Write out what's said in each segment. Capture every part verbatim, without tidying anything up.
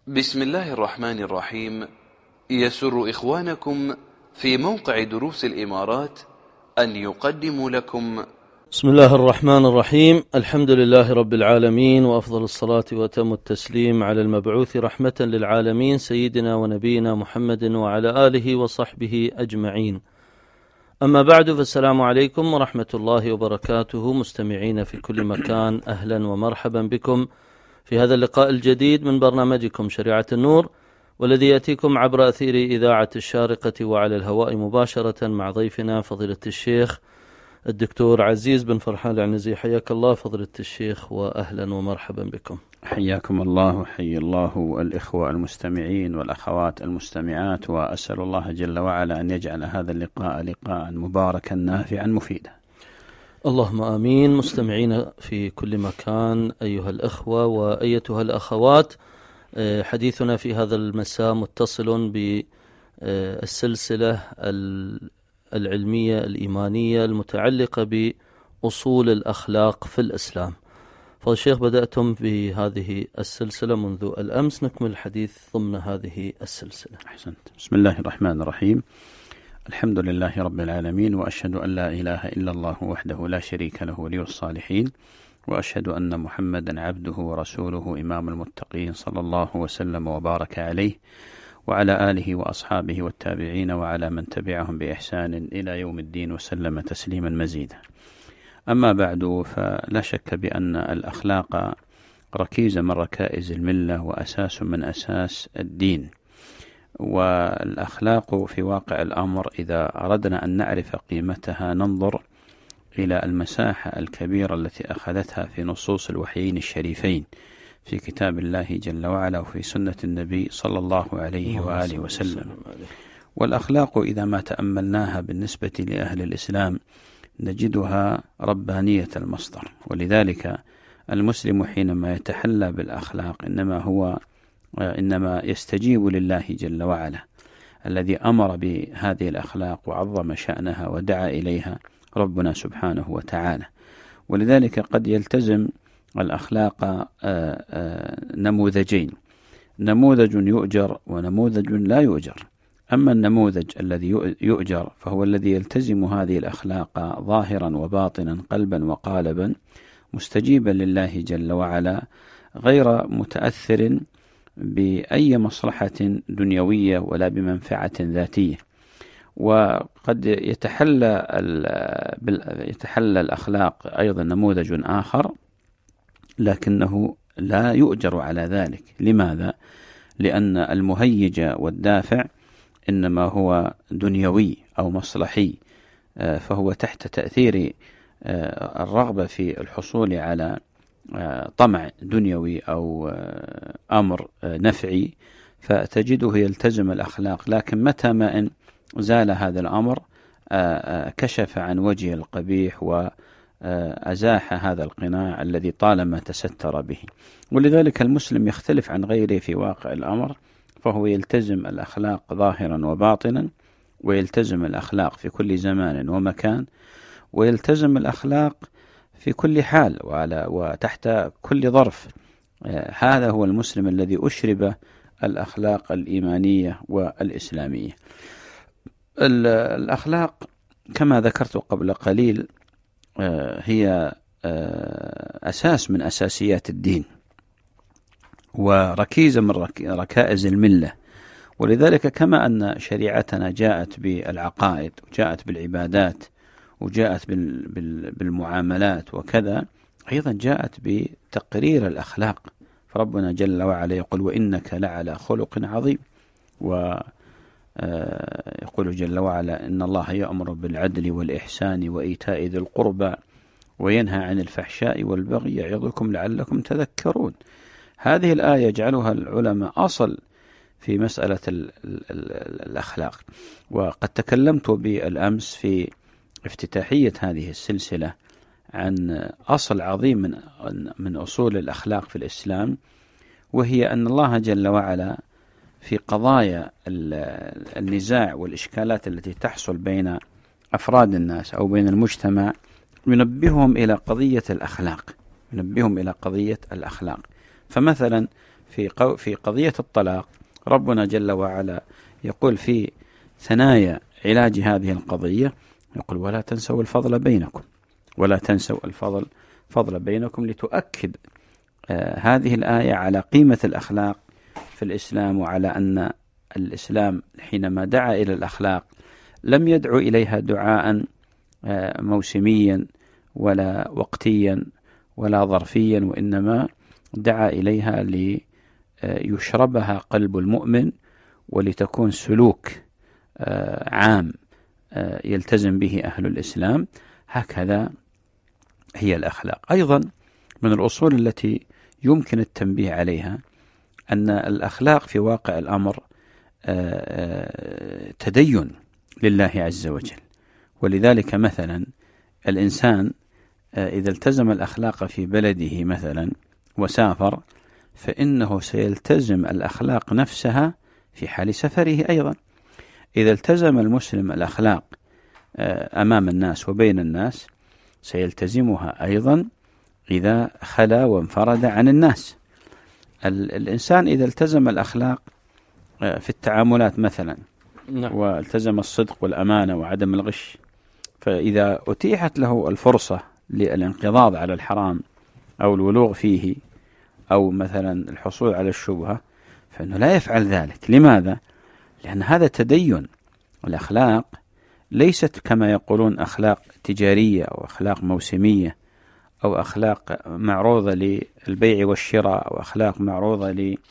بسم الله الرحمن الرحيم. يسر إخوانكم في موقع دروس الإمارات أن يقدموا لكم بسم الله الرحمن الرحيم. الحمد لله رب العالمين، وأفضل الصلاة وتم التسليم على المبعوث رحمة للعالمين سيدنا ونبينا محمد وعلى آله وصحبه أجمعين. أما بعد، فالسلام عليكم ورحمة الله وبركاته. مستمعين في كل مكان، أهلا ومرحبا بكم في هذا اللقاء الجديد من برنامجكم شريعة النور، والذي يأتيكم عبر أثير إذاعة الشارقة وعلى الهواء مباشرة مع ضيفنا فضيلة الشيخ الدكتور عزيز بن فرحان العنزي. حياك الله فضيلة الشيخ، وأهلا ومرحبا بكم. حياكم الله وحي الله الإخوة المستمعين والأخوات المستمعات، وأسأل الله جل وعلا أن يجعل هذا اللقاء لقاء مباركا نافعا مفيدا. اللهم آمين. مستمعين في كل مكان، أيها الأخوة وأيتها الأخوات، حديثنا في هذا المساء متصل بالسلسلة العلمية الإيمانية المتعلقة بأصول الأخلاق في الإسلام. فالشيخ، بدأتم بهذه السلسلة منذ الأمس، نكمل الحديث ضمن هذه السلسلة. أحسنت. بسم الله الرحمن الرحيم. الحمد لله رب العالمين، وأشهد أن لا إله إلا الله وحده لا شريك له ولي الصالحين، وأشهد أن محمدا عبده ورسوله إمام المتقين، صلى الله وسلم وبارك عليه وعلى آله وأصحابه والتابعين وعلى من تبعهم بإحسان إلى يوم الدين، وسلم تسليما مزيدا. أما بعد، فلا شك بأن الأخلاق ركيزة من ركائز الملة وأساس من أساس الدين. والأخلاق في واقع الأمر إذا أردنا أن نعرف قيمتها ننظر إلى المساحة الكبيرة التي أخذتها في نصوص الوحيين الشريفين في كتاب الله جل وعلا وفي سنة النبي صلى الله عليه وآله وسلم. والأخلاق إذا ما تأملناها بالنسبة لأهل الإسلام نجدها ربانية المصدر، ولذلك المسلم حينما يتحلى بالأخلاق إنما هو إنما يستجيب لله جل وعلا الذي أمر بهذه الأخلاق وعظم شأنها ودعا إليها ربنا سبحانه وتعالى. ولذلك قد يلتزم الأخلاق نموذجين، نموذج يؤجر ونموذج لا يؤجر. أما النموذج الذي يؤجر فهو الذي يلتزم هذه الأخلاق ظاهرا وباطنا، قلبا وقالبا، مستجيبا لله جل وعلا، غير متأثر بأي مصلحة دنيوية ولا بمنفعة ذاتية. وقد يتحلى يتحلى الأخلاق أيضا نموذج آخر لكنه لا يؤجر على ذلك. لماذا؟ لأن المهيج والدافع إنما هو دنيوي أو مصلحي، فهو تحت تأثير الرغبة في الحصول على طمع دنيوي أو أمر نفعي، فتجده يلتزم الأخلاق. لكن متى ما إن زال هذا الأمر كشف عن وجه القبيح وأزاح هذا القناع الذي طالما تستر به. ولذلك المسلم يختلف عن غيره في واقع الأمر، فهو يلتزم الأخلاق ظاهرا وباطنا، ويلتزم الأخلاق في كل زمان ومكان، ويلتزم الأخلاق في كل حال وعلى وتحت كل ظرف. هذا هو المسلم الذي أشرب الأخلاق الإيمانية والإسلامية. الأخلاق كما ذكرت قبل قليل هي أساس من أساسيات الدين وركيزة من ركائز الملة. ولذلك كما أن شريعتنا جاءت بالعقائد وجاءت بالعبادات وجاءت بالمعاملات وكذا، أيضا جاءت بتقرير الأخلاق. فربنا جل وعلا يقول: وإنك لعلى خلق عظيم. ويقول جل وعلا: إن الله يأمر بالعدل والإحسان وإيتاء ذي القربى وينهى عن الفحشاء والبغي يعظكم لعلكم تذكرون. هذه الآية يجعلها العلماء أصل في مسألة الأخلاق. وقد تكلمت بالأمس في افتتاحية هذه السلسلة عن أصل عظيم من من أصول الأخلاق في الإسلام، وهي أن الله جل وعلا في قضايا النزاع والإشكالات التي تحصل بين أفراد الناس أو بين المجتمع ينبههم إلى قضية الأخلاق ينبههم إلى قضية الأخلاق. فمثلا في في قضية الطلاق ربنا جل وعلا يقول في ثنايا علاج هذه القضية، يقول ولا تنسوا الفضل بينكم، ولا تنسوا الفضل فضل بينكم، لتؤكد آه هذه الآية على قيمة الأخلاق في الإسلام، وعلى أن الإسلام حينما دعا إلى الأخلاق لم يدعو إليها دعاء آه موسميا ولا وقتيا ولا ظرفيا، وإنما دعا إليها ليشربها قلب المؤمن ولتكون سلوك عام يلتزم به أهل الإسلام. هكذا هي الأخلاق. أيضا من الأصول التي يمكن التنبيه عليها أن الأخلاق في واقع الأمر تدين لله عز وجل، ولذلك مثلا الإنسان إذا التزم الأخلاق في بلده مثلا وسافر، فإنه سيلتزم الأخلاق نفسها في حال سفره أيضا. إذا التزم المسلم الأخلاق أمام الناس وبين الناس سيلتزمها أيضا إذا خلا وانفرد عن الناس. الإنسان إذا التزم الأخلاق في التعاملات مثلا والتزم الصدق والأمانة وعدم الغش، فإذا أتيحت له الفرصة للانقضاض على الحرام أو الولوغ فيه أو مثلا الحصول على الشبهة فإنه لا يفعل ذلك. لماذا؟ لأن هذا تدين. الأخلاق ليست كما يقولون أخلاق تجارية أو أخلاق موسمية أو أخلاق معروضة للبيع والشراء أو أخلاق معروضة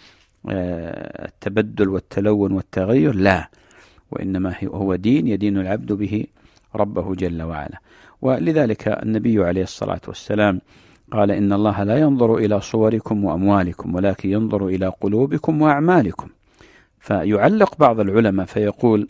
للتبدل والتلون والتغير، لا، وإنما هو دين يدين العبد به ربه جل وعلا. ولذلك النبي عليه الصلاة والسلام قال إن الله لا ينظر إلى صوركم وأموالكم ولكن ينظر إلى قلوبكم وأعمالكم. فيعلق بعض العلماء فيقول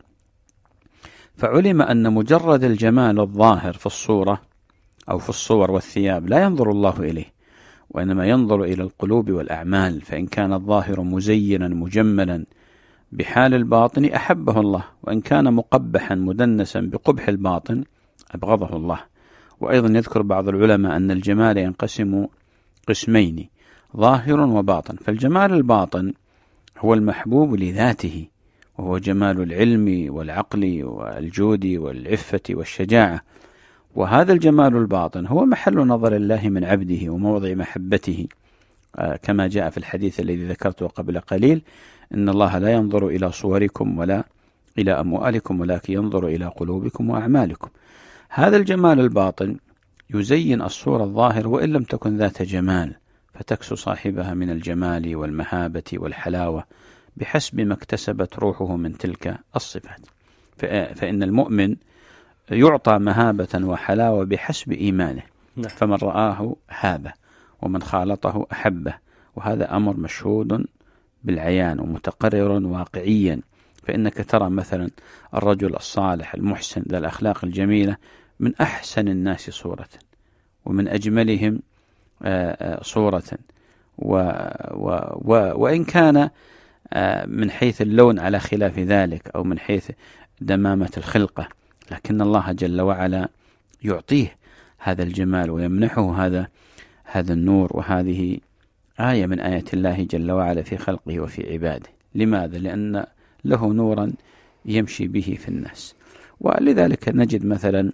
فعلم أن مجرد الجمال الظاهر في الصورة أو في الصور والثياب لا ينظر الله إليه، وإنما ينظر إلى القلوب والأعمال، فإن كان الظاهر مزينا مجملا بحال الباطن أحبه الله، وإن كان مقبحا مدنسا بقبح الباطن أبغضه الله. وأيضا يذكر بعض العلماء أن الجمال ينقسم قسمين، ظاهر وباطن. فالجمال الباطن هو المحبوب لذاته، وهو جمال العلم والعقل والجود والعفة والشجاعة، وهذا الجمال الباطن هو محل نظر الله من عبده وموضع محبته، كما جاء في الحديث الذي ذكرته قبل قليل إن الله لا ينظر إلى صوركم ولا إلى أموالكم ولكن ينظر إلى قلوبكم وأعمالكم. هذا الجمال الباطن يزين الصورة الظاهر وإن لم تكن ذات جمال، فتكسو صاحبها من الجمال والمهابة والحلاوة بحسب ما اكتسبت روحه من تلك الصفات. فإن المؤمن يعطى مهابة وحلاوة بحسب إيمانه، فمن رآه هابه ومن خالطه أحبه، وهذا أمر مشهود بالعيان ومتقرر واقعيا. فإنك ترى مثلا الرجل الصالح المحسن ذا الأخلاق الجميلة من أحسن الناس صورة ومن أجملهم صورة، و و و وإن كان من حيث اللون على خلاف ذلك أو من حيث دمامة الخلقة، لكن الله جل وعلا يعطيه هذا الجمال ويمنحه هذا هذا النور، وهذه آية من آيات الله جل وعلا في خلقه وفي عباده. لماذا؟ لأن له نورا يمشي به في الناس. ولذلك نجد مثلا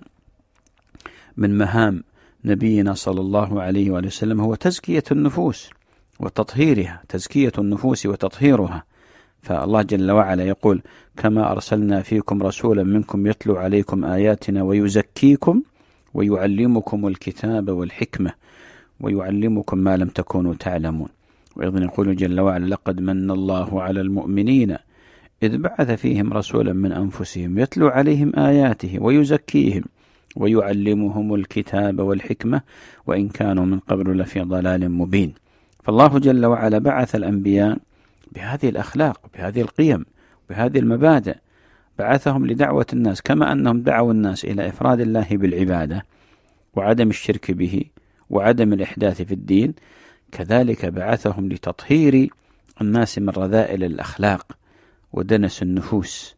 من مهام نبينا صلى الله عليه وآله وسلم هو تزكية النفوس وتطهيرها، تزكية النفوس وتطهيرها. فالله جل وعلا يقول كما أرسلنا فيكم رسولا منكم يتلو عليكم آياتنا ويزكيكم ويعلمكم الكتاب والحكمة ويعلمكم ما لم تكونوا تعلمون. وأيضا يقول جل وعلا لقد من الله على المؤمنين إذ بعث فيهم رسولا من أنفسهم يتلو عليهم آياته ويزكيهم ويعلمهم الكتاب والحكمة وإن كانوا من قبل لفي ضلال مبين. فالله جل وعلا بعث الأنبياء بهذه الأخلاق بهذه القيم بهذه المبادئ، بعثهم لدعوة الناس، كما أنهم دعوا الناس إلى إفراد الله بالعبادة وعدم الشرك به وعدم الإحداث في الدين، كذلك بعثهم لتطهير الناس من رذائل الأخلاق ودنس النفوس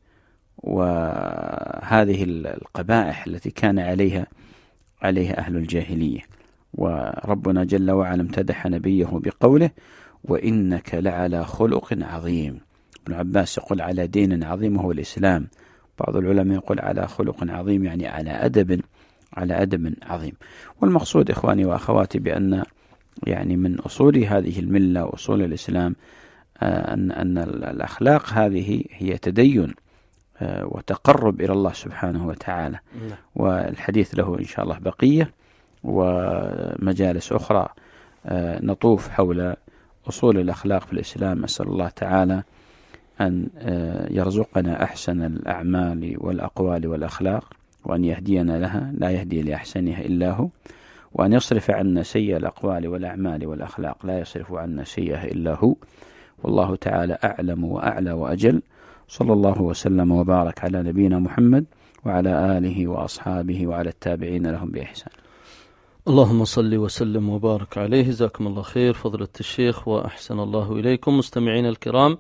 وهذه القبائح التي كان عليها عليها أهل الجاهلية. وربنا جل وعلا امتدح نبيه بقوله وإنك لعلى خلق عظيم. ابن عباس يقول على دين عظيم وهو الإسلام، بعض العلماء يقول على خلق عظيم يعني على أدب على أدب عظيم. والمقصود إخواني وأخواتي بأن يعني من أصول هذه الملة وأصول الإسلام أن أن الأخلاق هذه هي تدين وتقرب إلى الله سبحانه وتعالى. والحديث له إن شاء الله بقية ومجالس أخرى نطوف حول أصول الأخلاق في الإسلام. أسأل الله تعالى أن يرزقنا أحسن الأعمال والأقوال والأخلاق، وأن يهدينا لها لا يهدي لأحسنها إلا هو، وأن يصرف عنا سيء الأقوال والأعمال والأخلاق لا يصرف عنا سيئها إلا هو. والله تعالى أعلم وأعلى وأجل. صلى الله وسلم وبارك على نبينا محمد وعلى آله وأصحابه وعلى التابعين لهم بإحسان. اللهم صل وسلم وبارك عليه. جزاكم الله خير فضيلة الشيخ وأحسن الله إليكم. مستمعين الكرام،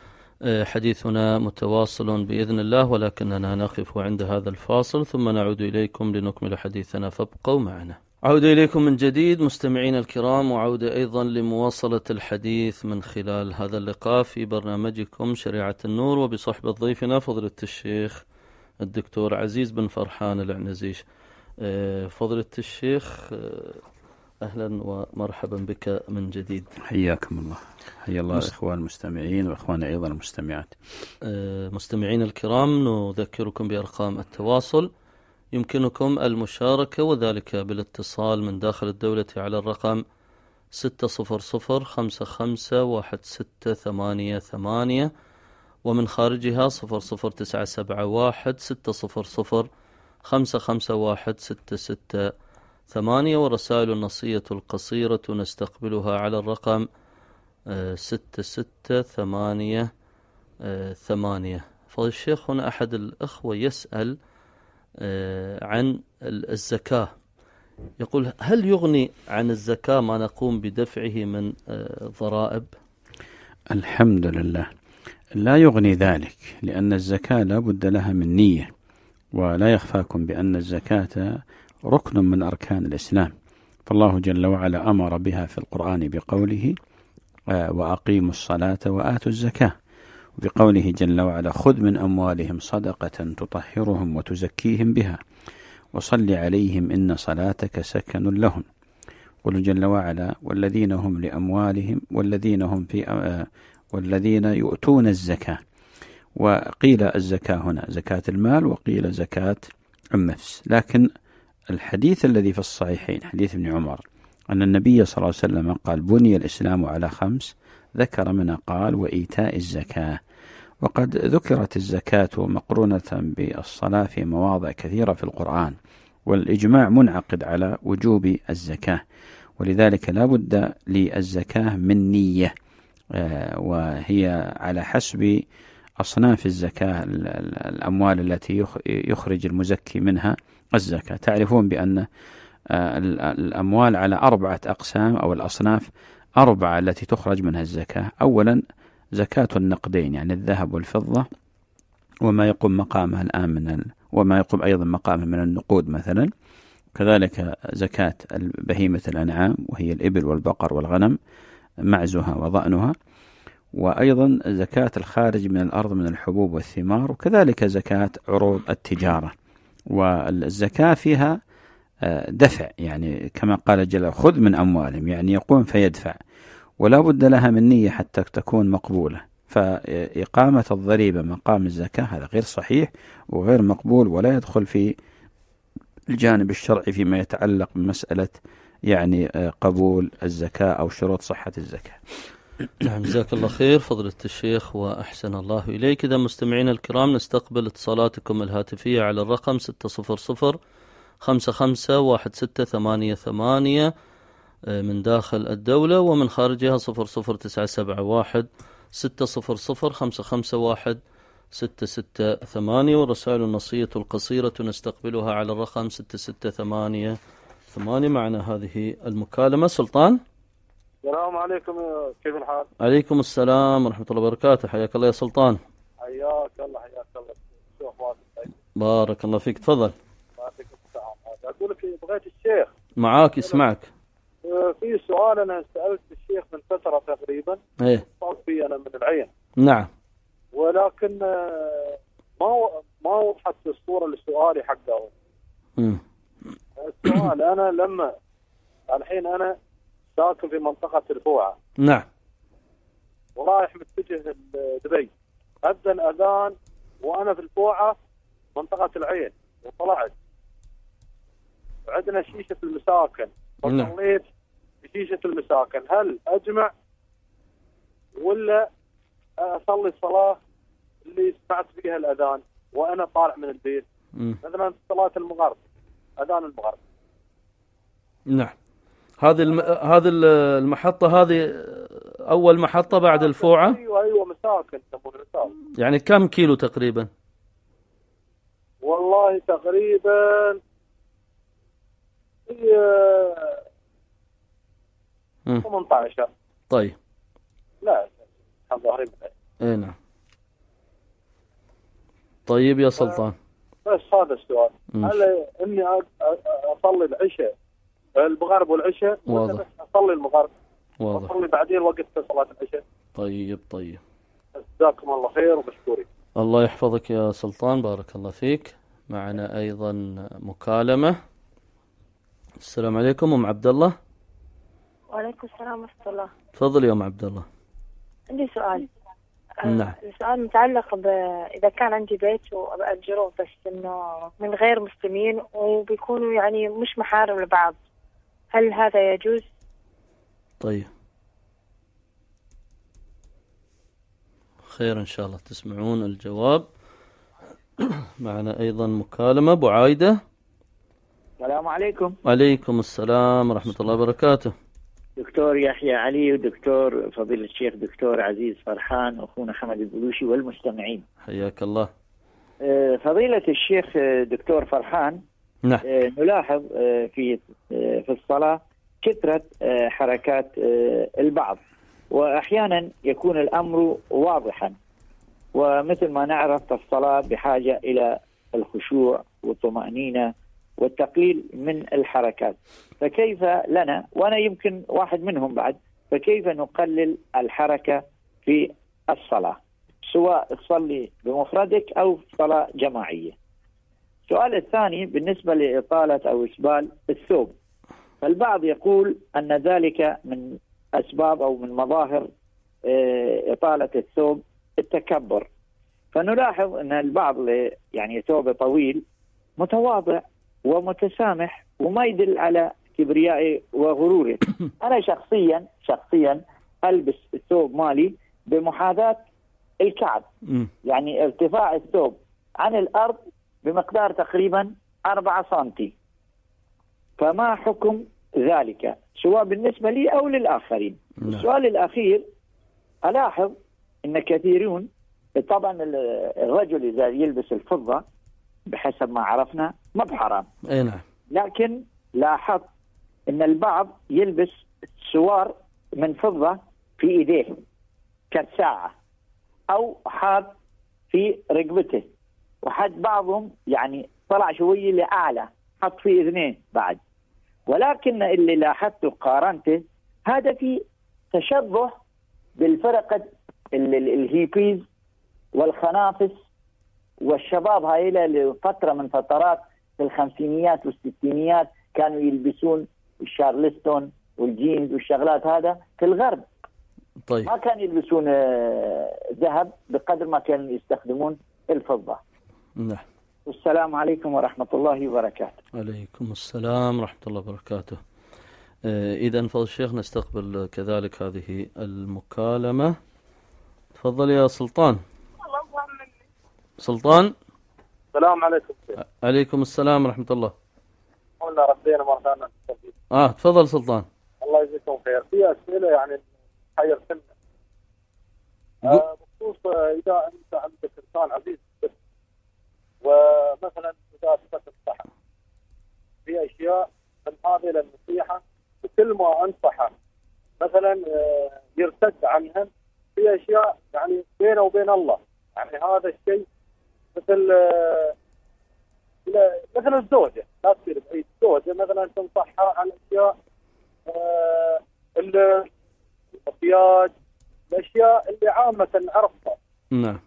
حديثنا متواصل بإذن الله، ولكننا نقف عند هذا الفاصل ثم نعود إليكم لنكمل حديثنا، فابقوا معنا. عودة إليكم من جديد مستمعين الكرام، وعودة أيضا لمواصلة الحديث من خلال هذا اللقاء في برنامجكم شريعة النور، وبصحبة ضيفنا فضيلة الشيخ الدكتور عزيز بن فرحان العنزيش. فضيلة الشيخ، أهلا ومرحبا بك من جديد. حياكم الله. حيا الله الإخوان المستمعين وإخوان أيضا المستمعات. مستمعين الكرام، نذكركم بأرقام التواصل. يمكنكم المشاركة وذلك بالاتصال من داخل الدولة على الرقم ستة صفر صفر خمسة خمسة واحد ستة ثمانية ثمانية، ومن خارجها صفر صفر تسعة سبعة واحد ستة صفر صفر خمسة خمسة واحد ستة ستة ثمانية. ورسائل النصية القصيرة نستقبلها على الرقم ستة ستة ثمانية ثمانية. فالشيخ هنا أحد الأخوة يسأل عن الزكاة، يقول: هل يغني عن الزكاة ما نقوم بدفعه من ضرائب؟ الحمد لله، لا يغني ذلك، لأن الزكاة لا بد لها من نية، ولا يخفاكم بأن الزكاة ركن من أركان الإسلام، فالله جل وعلا أمر بها في القرآن بقوله: وأقيموا الصلاة وآتوا الزكاة، وبقوله جل وعلا: خذ من أموالهم صدقة تطهرهم وتزكيهم بها وصل عليهم إن صلاتك سكن لهم. قل جل وعلا: والذين هم لأموالهم والذين هم في والذين يؤتون الزكاة. وقيل الزكاة هنا زكاة المال، وقيل زكاة النفس. لكن الحديث الذي في الصحيحين حديث ابن عمر أن النبي صلى الله عليه وسلم قال: بني الإسلام على خمس، ذكر منها قال: وإيتاء الزكاة. وقد ذكرت الزكاة مقرونة بالصلاة في مواضع كثيرة في القرآن، والإجماع منعقد على وجوب الزكاة، ولذلك لا بد للزكاة من نية، وهي على حسب أصناف الزكاة، الأموال التي يخرج المزكي منها الزكاة. تعرفون بأن الأموال على أربعة أقسام، أو الأصناف أربعة التي تخرج منها الزكاة. أولا زكاة النقدين، يعني الذهب والفضة وما يقوم مقامها الآن من ال... وما يقوم أيضا مقامها من النقود مثلا. كذلك زكاة بهيمة الأنعام، وهي الإبل والبقر والغنم معزها وضأنها. وأيضا زكاة الخارج من الأرض من الحبوب والثمار، وكذلك زكاة عروض التجارة. والزكاة فيها دفع، يعني كما قال جل: خذ من أموالهم، يعني يقوم فيدفع، ولا بد لها من نية حتى تكون مقبولة. فإقامة الضريبة مقام الزكاة هذا غير صحيح وغير مقبول، ولا يدخل في الجانب الشرعي فيما يتعلق بمسألة يعني قبول الزكاة أو شروط صحة الزكاة. نعم، جزاك الله خير فضيلة الشيخ وأحسن الله إليك. إذا مستمعينا الكرام، نستقبل اتصالاتكم الهاتفية على الرقم ستة صفر صفر خمسة خمسة واحد ستة ثمانية ثمانية من داخل الدولة، ومن خارجها صفر صفر تسعة سبعة واحد ستة صفر صفر خمسة خمسة واحد ستة ستة ثمانية. ورسائل النصية القصيرة نستقبلها على الرقم ستة ستة ثمانية ثمانية. معنا هذه المكالمة. سلطان، السلام عليكم، كيف الحال؟ عليكم السلام ورحمة الله وبركاته. حياك الله يا سلطان. حياك الله حياك الله. شيخ واسف. بارك الله فيك، تفضل. يعطيكم السلام. أقول لك بغيت الشيخ. معاك، يسمعك. في سؤال أنا سألت الشيخ الشيخ من فترة تقريبا ايه صار في أنا من العين، نعم ولكن آه، ما ما وضحت الصورة لسؤالي حقه. امم السؤال أنا لما الحين أنا ساكن في منطقة الفوعة نعم ورايح متجه دبي، أذن أذان وأنا في الفوعة منطقة العين وطلعت عندنا شيشة المساكن نعم. فصليت بشيشة المساكن، هل أجمع ولا أصلي الصلاة اللي سمعت فيها الأذان وأنا طالع من البيت؟ مم. مثلا صلاة المغرب، أذان المغرب. نعم. هذه الم... هذه المحطة هذه أول محطة بعد الفوعة. أيوة أيوة مساكن يسمونها مساكن. يعني كم كيلو تقريبا؟ والله تقريبا هي مم. ثمانية عشر. طيب لا الحمد لله. اي نعم. طيب يا سلطان. بس هذا السؤال، مم. هل اني أ- أ- اصلي العشاء المغرب والعشاء ولا واضح. بس اصلي المغرب واضح. واصلي بعدين وقت صلاة العشاء؟ طيب طيب. جزاكم الله خير ومشكورين. الله يحفظك يا سلطان، بارك الله فيك. معنا أيضا مكالمة. السلام عليكم أم عبد الله. وعليكم السلام ورحمة الله. تفضل يا أم عبد الله. عندي سؤال. نعم. السؤال متعلق ب إذا كان عندي بيت وأجره بس إنه من غير مسلمين وبيكونوا يعني مش محارم لبعض، هل هذا يجوز؟ طيب خير إن شاء الله تسمعون الجواب. معنا أيضا مكالمة. أبو عايدة. السلام عليكم. وعليكم السلام ورحمة الله وبركاته. دكتور يحيى علي ودكتور فضيلة الشيخ دكتور عزيز فرحان وأخونا حمد البلوشي والمستمعين. حياك الله. آه، فضيلة الشيخ آه، دكتور فرحان. نعم. آه، نلاحظ آه، في آه، في الصلاة كثرة آه، حركات آه، البعض، وأحيانا يكون الأمر واضحا، ومثل ما نعرف الصلاة بحاجة إلى الخشوع والطمأنينة والتقليل من الحركات، فكيف لنا، وأنا يمكن واحد منهم بعد، فكيف نقلل الحركة في الصلاة سواء تصلي بمفردك أو صلاة جماعية؟ السؤال الثاني بالنسبة لإطالة أو إسبال الثوب، فالبعض يقول أن ذلك من أسباب أو من مظاهر إطالة الثوب التكبر، فنلاحظ أن البعض يعني ثوبه طويل متواضع ومتسامح وما يدل على كبريائه وغروره. أنا شخصيا شخصيا ألبس الثوب مالي بمحاذاة الكعب، يعني ارتفاع الثوب عن الأرض بمقدار تقريبا أربعة سنتي، فما حكم ذلك سواء بالنسبة لي أو للآخرين؟ السؤال الأخير، ألاحظ أن كثيرون، طبعا الرجل إذا يلبس الفضة بحسب ما عرفنا ما بحرام، أي نعم، لكن لاحظت أن البعض يلبس سوار من فضة في إيديه كالساعة أو حاط في رقبته، وحد بعضهم يعني طلع شوية لأعلى حط في إذنين بعد، ولكن اللي لاحظته قارنته هذا في تشبه بالفرقة الهيبيز والخنافس والشباب هاي لفترة من فترات في الخمسينيات والستينيات كانوا يلبسون الشارلستون والجينز والشغلات هذا في الغرب. طيب. ما كانوا يلبسون ذهب بقدر ما كانوا يستخدمون الفضة. نعم. والسلام عليكم ورحمة الله وبركاته. عليكم السلام ورحمة الله وبركاته. إذا فضل الشيخ نستقبل كذلك هذه المكالمة. تفضل يا سلطان. سلطان. السلام عليكم. عليكم السلام ورحمة الله. قلنا ردينا مرة ثانية. آه تفضل سلطان. الله يجزيكم خير. في أسئلة يعني حيرتنا آه بخصوص إذا أنت عندك إنسان عزيز ومثلا إذا تفتح الصحة في أشياء من هذه النصيحة، وكل ما أنصحه مثلا يرتد عنها في أشياء يعني بينه وبين الله، يعني هذا الشيء مثل مثل الزوجة، لا تصير بعيد، الزوجة مثلا تنصحها عن أشياء اللي المكياج، الاشياء اللي عامه نعرفها. نعم.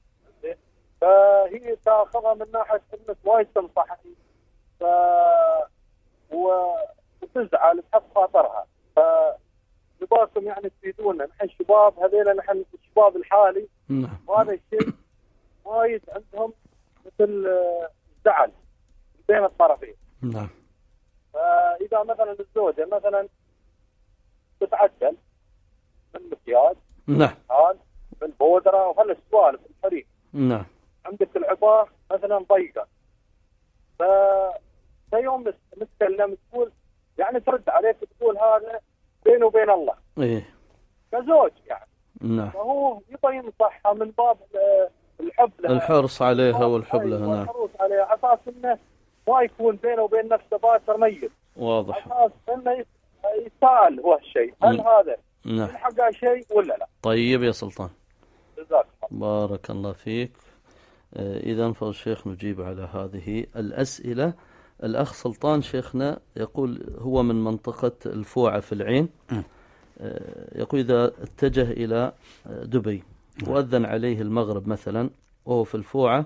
فهي تاخذها من ناحيه انك وايد تنصحني ف و... وتزعل تحط خاطرها. فنبغاكم يعني تفيدونا نحن الشباب هذيلا، نحن الشباب الحالي. نعم. وهذا الشيء وايد عندهم مثل زعل بين الطرفين. نعم. فاذا مثلا الزوجه مثلا تتعدل من مكياج، نعم، من بودره وهل السوالف الحريم. نعم. عندك العباه مثلا ضيقه، ف يوم نتكلم تقول يعني ترد عليك تقول هذا بينه وبين الله. ايه. كزوج يعني. نعم. فهو يبغى ينصحها من باب الحب لها، الحرص عليها والحب لها. نعم. الحرص عليها على اساس انه ما يكون بينه وبين نفسه باكر ميت. واضح. على اساس انه يسال هو الشيء، هل م. هذا نعم يلحق شيء ولا لا؟ طيب يا سلطان. جزاك الله. بارك الله فيك. إذا فالشيخ نجيب على هذه الأسئلة. الأخ سلطان شيخنا يقول هو من منطقة الفوعة في العين. يقول إذا اتجه إلى دبي وأذن عليه المغرب مثلا وهو في الفوعة،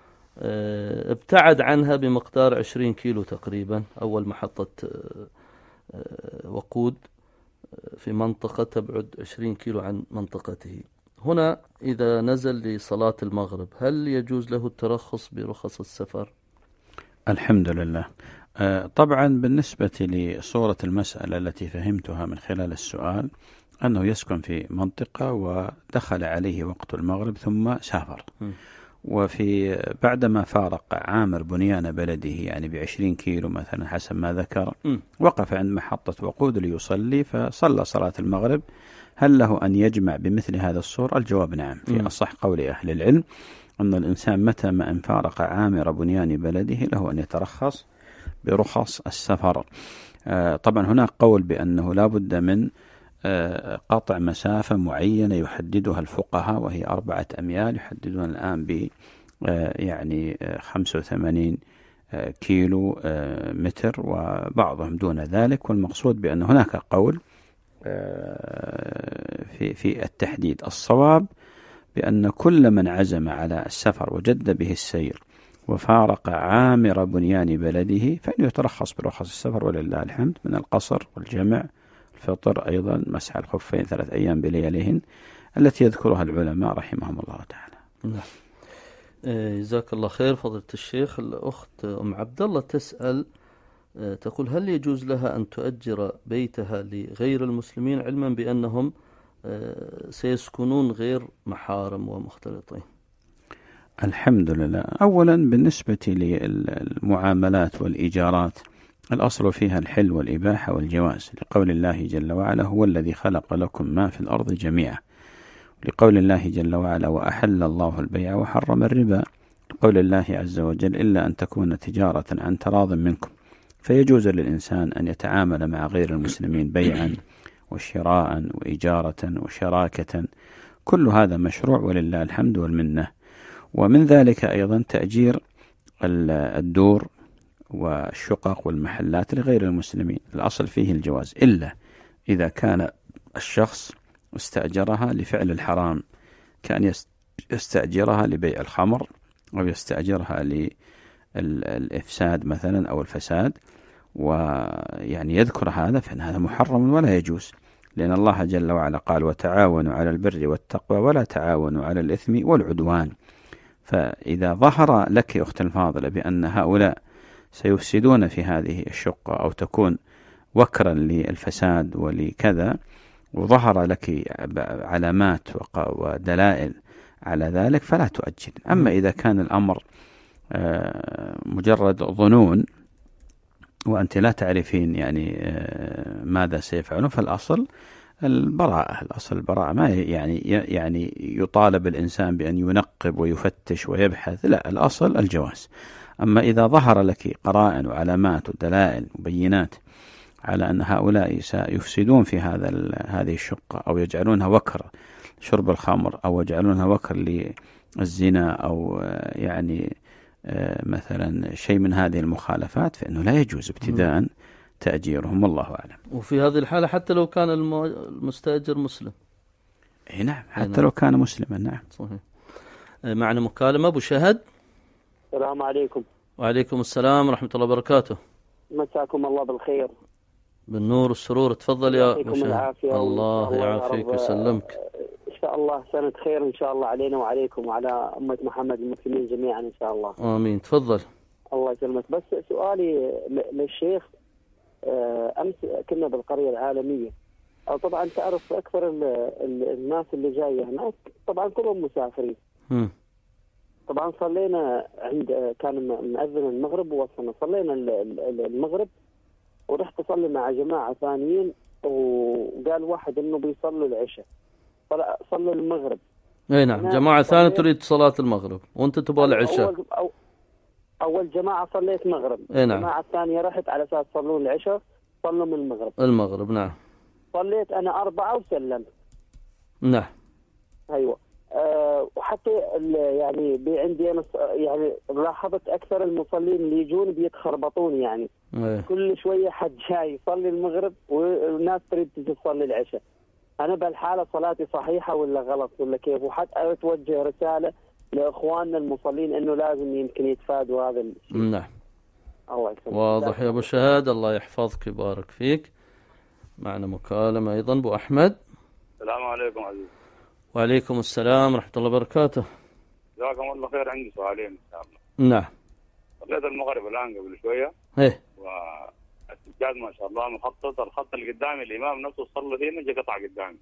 ابتعد عنها بمقدار عشرين كيلو تقريبا، أول محطة وقود في منطقة تبعد عشرين كيلو عن منطقته. هنا إذا نزل لصلاة المغرب هل يجوز له الترخص برخص السفر؟ الحمد لله. طبعا بالنسبة لصورة المسألة التي فهمتها من خلال السؤال أنه يسكن في منطقة ودخل عليه وقت المغرب ثم سافر، م. وفي بعدما فارق عامر بنيان بلده يعني بعشرين كيلو مثلا حسب ما ذكر، م. وقف عند محطة وقود ليصلي فصلى صلاة المغرب، هل له أن يجمع بمثل هذا الصور؟ الجواب نعم. في أصح قول أهل العلم أن الإنسان متى ما أن فارق عامر بنيان بلده له أن يترخص برخص السفر. آه طبعا هناك قول بأنه لا بد من آه قطع مسافة معينة يحددها الفقهاء وهي أربعة أميال، يحددون الآن ب آه يعني آه خمسة وثمانين آه كيلو آه متر وبعضهم دون ذلك. والمقصود بأن هناك قول آه في في التحديد. الصواب بأن كل من عزم على السفر وجد به السير وفارق عامر بنيان بلده فإنه يترخص برخص السفر ولله الحمد، من القصر والجمع، الفطر، أيضا مسح الخفين ثلاث أيام بلياليهن التي يذكرها العلماء رحمهم الله تعالى. نعم. جزاك الله خير فضيلة الشيخ. الأخت أم عبد الله تسأل تقول هل يجوز لها أن تؤجر بيتها لغير المسلمين علما بأنهم سيسكنون غير محارم ومختلطين؟ الحمد لله. أولا بالنسبة للمعاملات والإيجارات الأصل فيها الحل والإباحة والجواز، لقول الله جل وعلا هو الذي خلق لكم ما في الأرض جميعا، لقول الله جل وعلا وأحل الله البيع وحرم الربا، لقول الله عز وجل إلا أن تكون تجارة عن تراض منكم. فيجوز للإنسان أن يتعامل مع غير المسلمين بيعا وشراء وإجارة وشراكة، كل هذا مشروع ولله الحمد والمنة. ومن ذلك أيضا تأجير الدور والشقق والمحلات لغير المسلمين، الأصل فيه الجواز، إلا إذا كان الشخص استأجرها لفعل الحرام، كان يستأجرها لبيع الخمر أو يستأجرها للإفساد مثلا أو الفساد، ويعني يذكر هذا، فإن هذا محرم ولا يجوز، لأن الله جل وعلا قال وتعاونوا على البر والتقوى ولا تعاونوا على الإثم والعدوان. فإذا ظهر لك أخت الفاضلة بأن هؤلاء سيفسدون في هذه الشقة أو تكون وكرا للفساد ولكذا، وظهر لك علامات ودلائل على ذلك فلا تؤجل. أما إذا كان الأمر مجرد ظنون وأنت لا تعرفين يعني ماذا سيفعلون، فالأصل البراءة، الأصل البراءة، ما يعني يعني يطالب الإنسان بأن ينقب ويفتش ويبحث، لا، الأصل الجواز. أما إذا ظهر لك قرائن وعلامات ودلائل وبينات على أن هؤلاء سيفسدون في هذا هذه الشقة أو يجعلونها وكر شرب الخمر أو يجعلونها وكر للزنا أو يعني مثلا شيء من هذه المخالفات، فإنه لا يجوز ابتداء تأجيرهم، والله أعلم. وفي هذه الحالة حتى لو كان المستأجر مسلم؟ اي نعم، حتى نعم. لو كان مسلما. نعم صحيح. معنا مكالمة. أبو شهد. السلام عليكم. وعليكم السلام ورحمة الله وبركاته. مساكم الله بالخير. بالنور والسرور. تفضل يا أبو شهد. الله, الله يعافيك ويسلمك. إن شاء الله سنة خير إن شاء الله علينا وعليكم وعلى أمة محمد المسلمين جميعا إن شاء الله. آمين. تفضل. الله يسلمك. بس سؤالي للشيخ، أمس كنا بالقرية العالمية، أو طبعا تعرف أكثر ال ال الناس اللي جاية هناك طبعا كلهم مسافرين. م. طبعا صلينا عند كان مأذن المغرب ووصلنا صلينا المغرب، ورحت أصلي مع جماعة ثانيين، وقال واحد إنه بيصلوا العشاء، صلوا المغرب. اي نعم، جماعة ثانية تريد صلاة المغرب وأنت تبغى العشاء. أول, أول, أول جماعة صليت مغرب، اي نعم. الجماعة الثانية رحت على أساس صلوا العشاء، صلوا من المغرب. المغرب نعم. صليت أنا أربعة وسلمت. نعم. أيوة. أه وحتى يعني عندي أنا يعني لاحظت أكثر المصلين اللي يجون بيتخربطون يعني. أيه. كل شوية حد جاي يصلي المغرب والناس تريد تجي تصلي العشاء. أنا بالحالة صلاتي صحيحة ولا غلط ولا كيف؟ وحتى أتوجه رسالة لإخواننا المصلين إنه لازم يمكن يتفادوا هذا الشيء. نعم. الله يسلمك. واضح يا أبو شهاد، الله يحفظك ويبارك فيك. معنا مكالمة أيضا. أبو أحمد. السلام عليكم عزيز. وعليكم السلام ورحمة الله وبركاته. جزاكم الله خير. عندي سؤالين إن شاء الله. نعم. صليت المغرب الآن قبل شوية. إيه. والسجاد ما شاء الله مخطط، الخط اللي قدامي الإمام نفسه صلى فيه نجي قطع قدامي.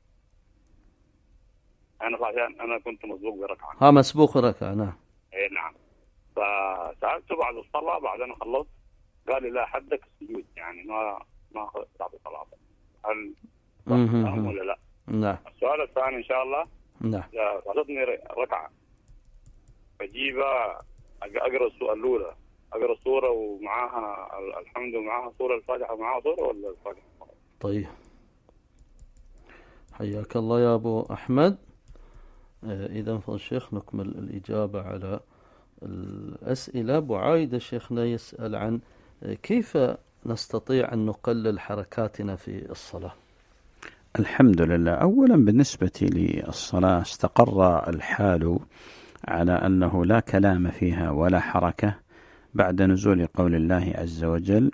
أنا عشان أنا كنت مسبوق بركعة. ها مسبوق ركعة. نعم. إيه نعم. فسألته بعد الصلاة بعد أنا خلصت، قال لي لا حدك السجود، يعني ما ما قطعت صلاة. هل صح ولا لا؟ نعم. السؤال الثاني إن شاء الله. نعم. فاتتني ركعة فجيبها أقرأ السورة الأولى، أقرأ السورة ومعها الحمد ومعها سورة الفاتحة ومعها سورة ولا الفاتحة؟ طيب حياك الله يا أبو أحمد. إذا فالشيخ نكمل الإجابة على الأسئلة. أبو عايدة شيخنا يسأل عن كيف نستطيع أن نقلل حركاتنا في الصلاة. الحمد لله. أولا بالنسبة للصلاة استقر الحال على أنه لا كلام فيها ولا حركة بعد نزول قول الله عز وجل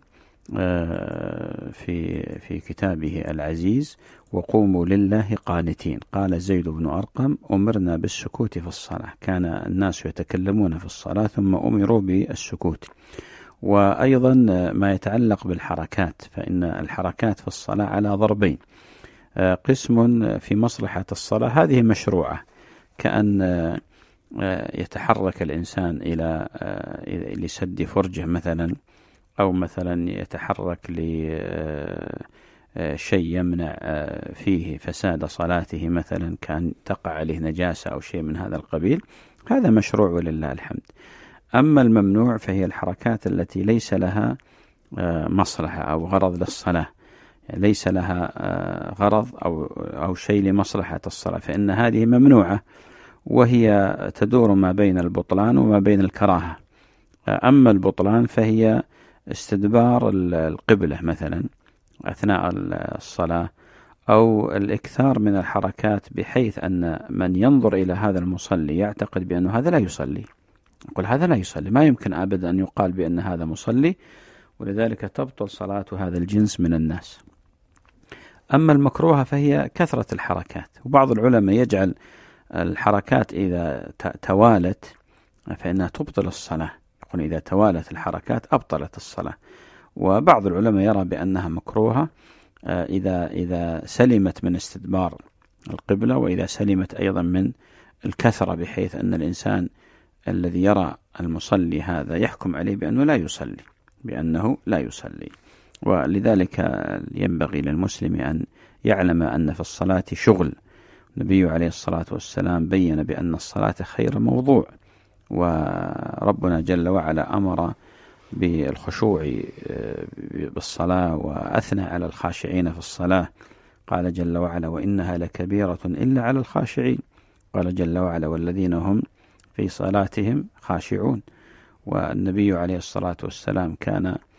في في كتابه العزيز: وقوموا لله قانتين. قال زيد بن أرقم: أمرنا بالسكوت في الصلاة. كان الناس يتكلمون في الصلاة ثم أمروا بالسكوت. وأيضا ما يتعلق بالحركات، فإن الحركات في الصلاة على ضربين: قسم في مصلحة الصلاة، هذه مشروعة، كأن يتحرك الإنسان إلى لسد فرجه مثلا، أو مثلا يتحرك لشيء يمنع فيه فساد صلاته، مثلا كان تقع عليه نجاسة أو شيء من هذا القبيل، هذا مشروع ولله الحمد. أما الممنوع فهي الحركات التي ليس لها مصلحة أو غرض للصلاة، ليس لها غرض أو أو شيء لمصلحة الصلاة، فإن هذه ممنوعة، وهي تدور ما بين البطلان وما بين الكراهة. أما البطلان فهي استدبار القبلة مثلا أثناء الصلاة، أو الإكثار من الحركات بحيث أن من ينظر إلى هذا المصلي يعتقد بأنه هذا لا يصلي، يقول هذا لا يصلي، ما يمكن أبدا أن يقال بأن هذا مصلي، ولذلك تبطل صلاة هذا الجنس من الناس. أما المكروهة فهي كثرة الحركات، وبعض العلماء يجعل الحركات إذا توالت فإنها تبطل الصلاة، يقول إذا توالت الحركات أبطلت الصلاة. وبعض العلماء يرى بأنها مكروهة إذا إذا سلمت من استدبار القبلة، وإذا سلمت أيضا من الكثرة، بحيث أن الإنسان الذي يرى المصلي هذا يحكم عليه بأنه لا يصلي، بأنه لا يصلي. ولذلك ينبغي للمسلم أن يعلم أن في الصلاة شغل. النبي عليه الصلاة والسلام بين بأن الصلاة خير موضوع، وربنا جل وعلا أمر بالخشوع بالصلاة وأثنى على الخاشعين في الصلاة. قال جل وعلا: وإنها لكبيرة إلا على الخاشعين. قال جل وعلا: والذين هم في صلاتهم خاشعون. والنبي عليه الصلاة والسلام كان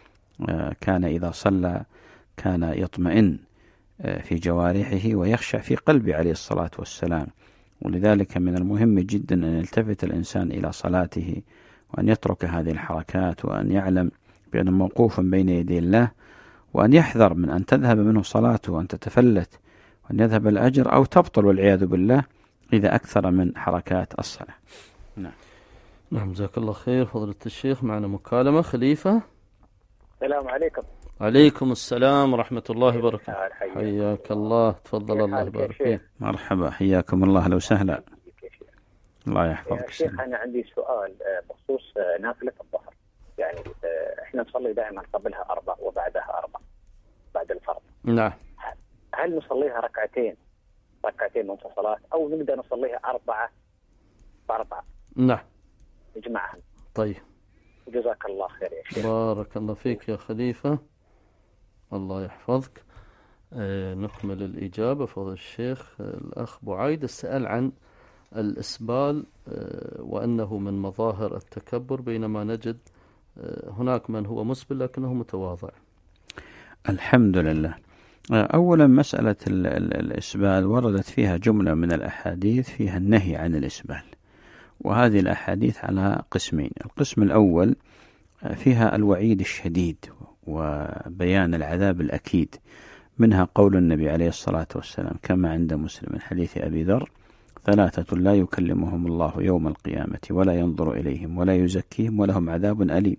كان إذا صلى كان يطمئن في جوارحه ويخشع في قلبه عليه الصلاة والسلام. ولذلك من المهم جدا أن يلتفت الإنسان إلى صلاته وأن يترك هذه الحركات، وأن يعلم بأنه موقوف بين يدي الله، وأن يحذر من أن تذهب منه صلاته وأن تتفلت وأن يذهب الأجر أو تبطل والعياذ بالله إذا أكثر من حركات الصلاة. نعم. نعم جزاك الله خير فضيلة الشيخ. معنا مكالمة. خليفة. السلام عليكم. عليكم السلام ورحمة الله وبركاته. حياك الله. تفضل الله يبارك فيك. مرحبا حياكم الله. لو سهلا. الله يحفظك. يا شيخ أنا عندي سؤال بخصوص نافلة الظهر. يعني احنا نصلي دائما قبلها أربع وبعدها أربع بعد الفرض. نعم. هل نصليها ركعتين ركعتين منفصلات أو نقدر نصليها أربعة بأربعة؟ نعم. نجمعها. طيب. جزاك الله خير يا شيخ. بارك الله فيك يا خليفة. الله يحفظك. آه نكمل الإجابة. فضل الشيخ آه الأخ بعيد السؤال عن الإسبال آه وأنه من مظاهر التكبر، بينما نجد آه هناك من هو مسبل لكنه متواضع. الحمد لله. أولا مسألة الإسبال وردت فيها جملة من الأحاديث فيها النهي عن الإسبال، وهذه الأحاديث على قسمين. القسم الأول فيها الوعيد الشديد وبيان العذاب الأكيد، منها قول النبي عليه الصلاة والسلام كما عند مسلم من حديث أبي ذر: ثلاثة لا يكلمهم الله يوم القيامة ولا ينظر إليهم ولا يزكيهم ولهم عذاب أليم.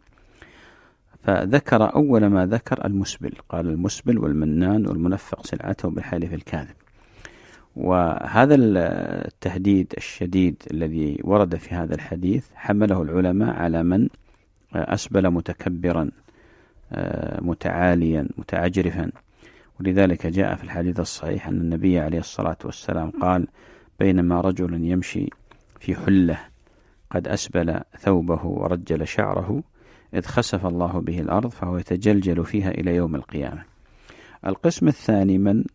فذكر أول ما ذكر المسبل، قال المسبل والمنان والمنفق سلعته بالحلف الكاذب. وهذا التهديد الشديد الذي ورد في هذا الحديث حمله العلماء على من أسبل متكبرا متعاليا متعجرفا. ولذلك جاء في الحديث الصحيح أن النبي عليه الصلاة والسلام قال: بينما رجل يمشي في حلة قد أسبل ثوبه ورجل شعره إذ خسف الله به الأرض فهو يتجلجل فيها إلى يوم القيامة. القسم الثاني من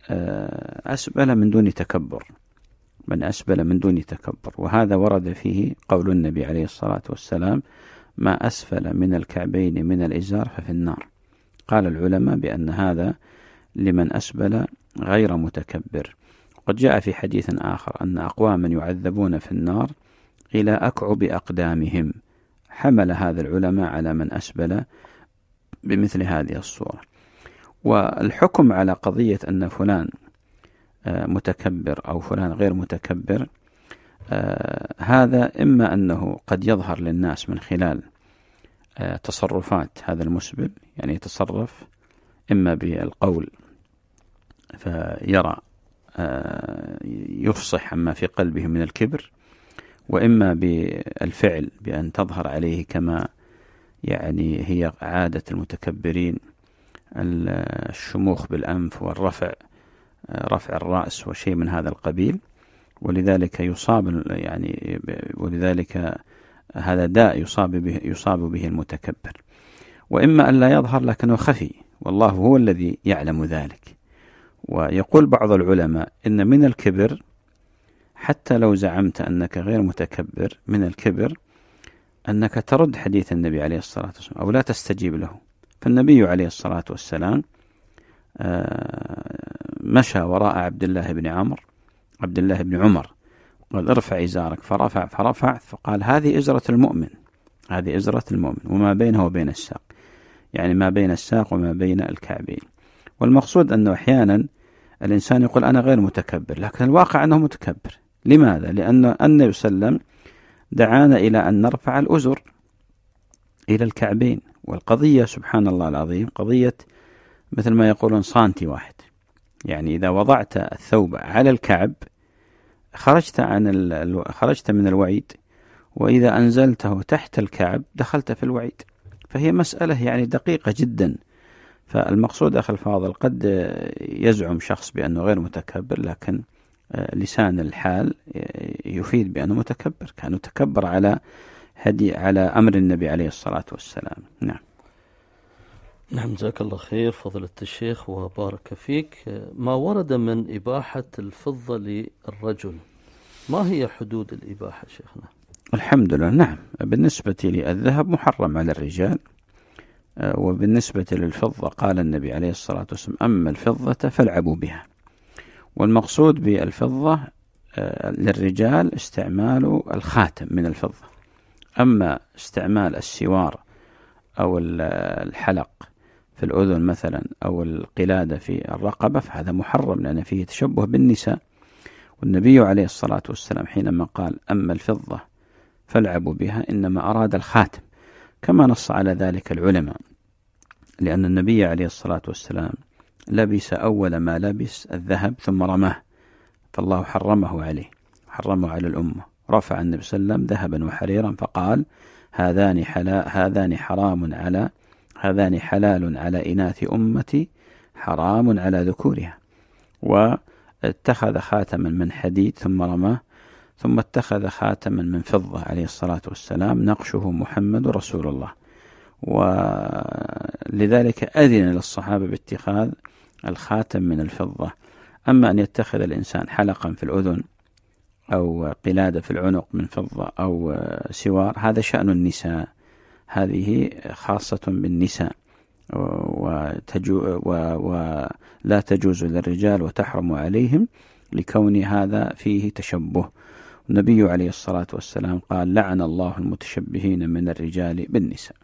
أسبل من دون تكبر، من أسبل من دون تكبر، وهذا ورد فيه قول النبي عليه الصلاة والسلام: ما أسفل من الكعبين من الإزار ففي النار. قال العلماء بأن هذا لمن أسبل غير متكبر. وقد جاء في حديث آخر أن أقواما يعذبون في النار إلى أكعب أقدامهم، حمل هذا العلماء على من أسبل بمثل هذه الصورة. والحكم على قضية أن فلان متكبر أو فلان غير متكبر هذا إما أنه قد يظهر للناس من خلال تصرفات هذا المسبل، يعني يتصرف إما بالقول فيرى يفصح عما في قلبه من الكبر، وإما بالفعل بأن تظهر عليه كما يعني هي عادة المتكبرين الشموخ بالأنف والرفع رفع الرأس وشيء من هذا القبيل. ولذلك يصاب يعني ولذلك هذا داء يصاب به يصاب به المتكبر. وإما أن لا يظهر لكنه خفي، والله هو الذي يعلم ذلك. ويقول بعض العلماء إن من الكبر، حتى لو زعمت أنك غير متكبر، من الكبر أنك ترد حديث النبي عليه الصلاة والسلام أو لا تستجيب له. فالنبي عليه الصلاة والسلام مشى وراء عبد الله بن عمرو عبد الله بن عمر قال: ارفع إزارك، فرفع فرفع فقال: هذه إزرة المؤمن، هذه إزرة المؤمن وما بينه وبين الساق، يعني ما بين الساق وما بين الكعبين. والمقصود أنه أحيانا الإنسان يقول أنا غير متكبر، لكن الواقع أنه متكبر. لماذا؟ لأن النبي صلى الله عليه وسلم دعانا إلى أن نرفع الأزر إلى الكعبين. والقضية سبحان الله العظيم قضية مثل ما يقولون سانتي واحد، يعني إذا وضعت الثوب على الكعب خرجت عن ال... خرجت من الوعيد، وإذا أنزلته تحت الكعب دخلت في الوعيد. فهي مسألة يعني دقيقة جدا. فالمقصود أخي الفاضل قد يزعم شخص بأنه غير متكبر، لكن لسان الحال يفيد بأنه متكبر، كان متكبر على هدي على أمر النبي عليه الصلاة والسلام. نعم. نعم جزاك الله خير فضيلة الشيخ وبارك فيك. ما ورد من إباحة الفضة للرجل، ما هي حدود الإباحة شيخنا؟ الحمد لله. نعم، بالنسبة لي الذهب محرم على الرجال وبالنسبة للفضة قال النبي عليه الصلاة والسلام أما الفضة فالعبوا بها. والمقصود بالفضة للرجال استعمال الخاتم من الفضة، أما استعمال السوار أو الحلق في الأذن مثلا أو القلادة في الرقبة فهذا محرم لأن فيه تشبه بالنساء. والنبي عليه الصلاة والسلام حينما قال أما الفضة فالعبوا بها إنما أراد الخاتم، كما نص على ذلك العلماء، لأن النبي عليه الصلاة والسلام لبس أول ما لبس الذهب ثم رماه، فالله حرمه عليه، حرمه على الأمة. رفع النبي صلى الله عليه وسلم ذهبا وحريرا فقال هذان حلال هذان حرام على هذان حلال على إناث أمتي حرام على ذكورها. واتخذ خاتما من حديد ثم رماه، ثم اتخذ خاتما من فضة عليه الصلاة والسلام نقشه محمد رسول الله. ولذلك أذن للصحابة باتخاذ الخاتم من الفضة. أما أن يتخذ الإنسان حلقا في الأذن أو قلادة في العنق من فضة أو سوار هذا شأن النساء، هذه خاصة بالنساء وتجو ولا تجوز للرجال وتحرم عليهم لكون هذا فيه تشبه. النبي عليه الصلاة والسلام قال لعن الله المتشبهين من الرجال بالنساء.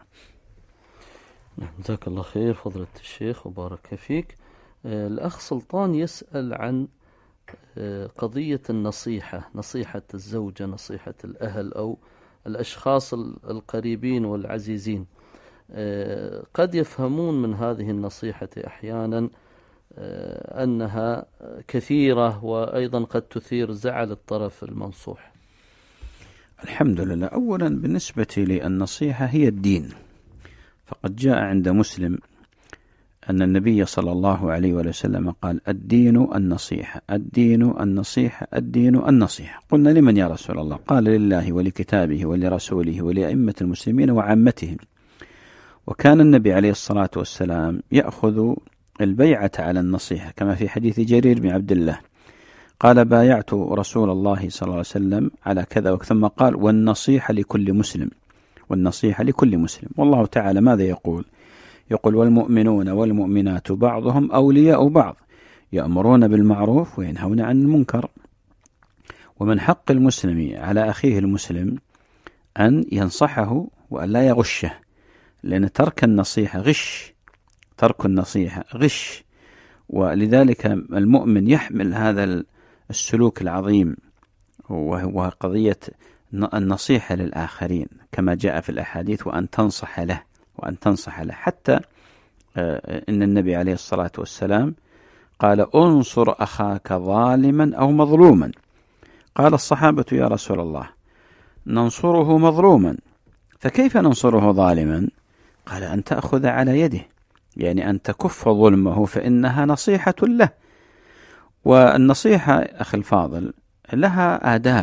جزاك الله خير فضيلة الشيخ وبارك فيك. الأخ سلطان يسأل عن قضية النصيحة، نصيحة الزوجة، نصيحة الأهل أو الأشخاص القريبين والعزيزين. قد يفهمون من هذه النصيحة أحيانا أنها كثيرة وأيضا قد تثير زعل الطرف المنصوح. الحمد لله. أولا بالنسبة للنصيحة هي الدين، فقد جاء عند مسلم أن النبي صلى الله عليه وسلم قال الدين النصيحة الدين النصيحة الدين النصيحة. قلنا لمن يا رسول الله؟ قال لله ولكتابه ولرسوله ولأئمة المسلمين وعامتهم. وكان النبي عليه الصلاة والسلام يأخذ البيعة على النصيحة كما في حديث جرير بن عبد الله قال بايعت رسول الله صلى الله عليه وسلم على كذا، ثم قال والنصيحة لكل مسلم، والنصيحة لكل مسلم. والله تعالى ماذا يقول؟ يقول والمؤمنون والمؤمنات بعضهم أولياء بعض يأمرون بالمعروف وينهون عن المنكر. ومن حق المسلم على أخيه المسلم أن ينصحه وأن لا يغشه، لأن ترك النصيحة غش، ترك النصيحة غش. ولذلك المؤمن يحمل هذا السلوك العظيم وهو قضية النصيحة للآخرين كما جاء في الأحاديث وأن تنصح له وأن تنصح له. حتى إن النبي عليه الصلاة والسلام قال انصر أخاك ظالما أو مظلوما. قال الصحابة يا رسول الله ننصره مظلوما فكيف ننصره ظالما؟ قال أن تأخذ على يده، يعني أن تكف ظلمه فإنها نصيحة له. والنصيحة أخي الفاضل لها آداب،